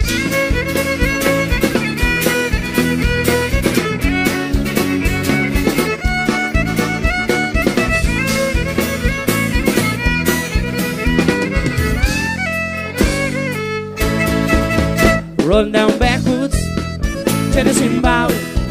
Rolling down backwoods, Tennessee Bound,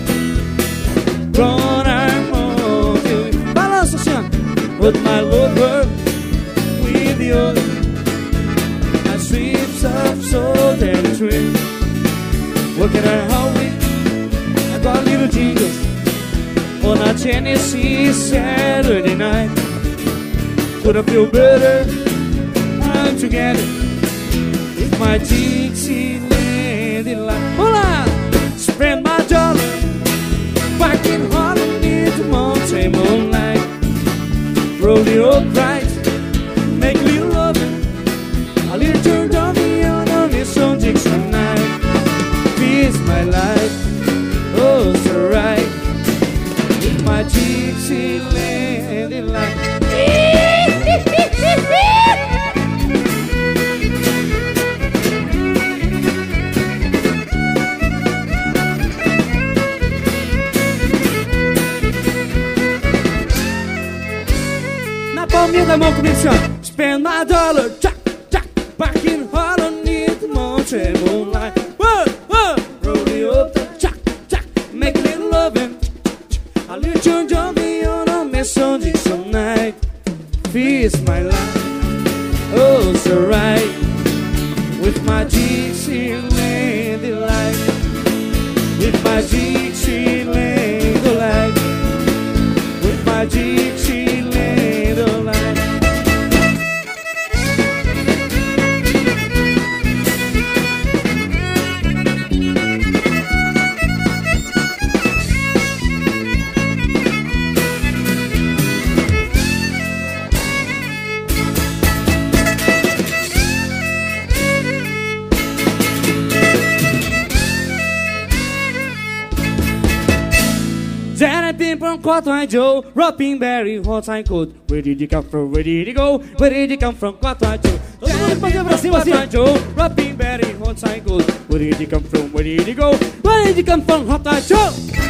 Run I'm on you. Balança assim, ó. With my lover, with you, my sweeps up so damn true. Working at Howie, I got little jingles on a Tennessee Saturday night. Could I feel better? I'm together with my Dixieland delight. Hola! Spend my dollar back in Harlem near the mountain moonlight. Roll the old bright, make little loving. A little turned on me on this old Dixon night. Peace my life, oh so right, with my Dixieland delight. Palminha da mão comigo, senhor. Spend my dollar, jack, jack, back in Harlem near the mountain moonlight. Whoa, whoa, roll the up, jack, jack, make a little loving. A little John John me on a mess on Dixon night. Feast my life, oh so right, with my Dixieland delight, with my Dixieland delight, with my Dixieland. From Cotton Joe, Rapping Berry, hot and cold. Where did you come from? Where did you go? Where did you come from? Cotton Joe. Cotton Joe, Rapping Berry, hot and cold. Where did you come from? Where did you go? Where did you come from? Hot and Joe.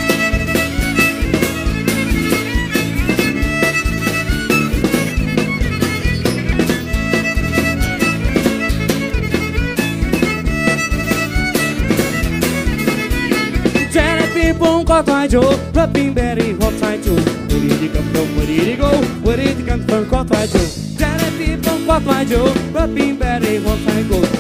Cotton Joe, Rapping Berry, hot and Joe. Where did you come from? Where did you go? Where did you come from? Cotton Joe. Janet from Cotton Joe, Rapping Berry, hot and Joe.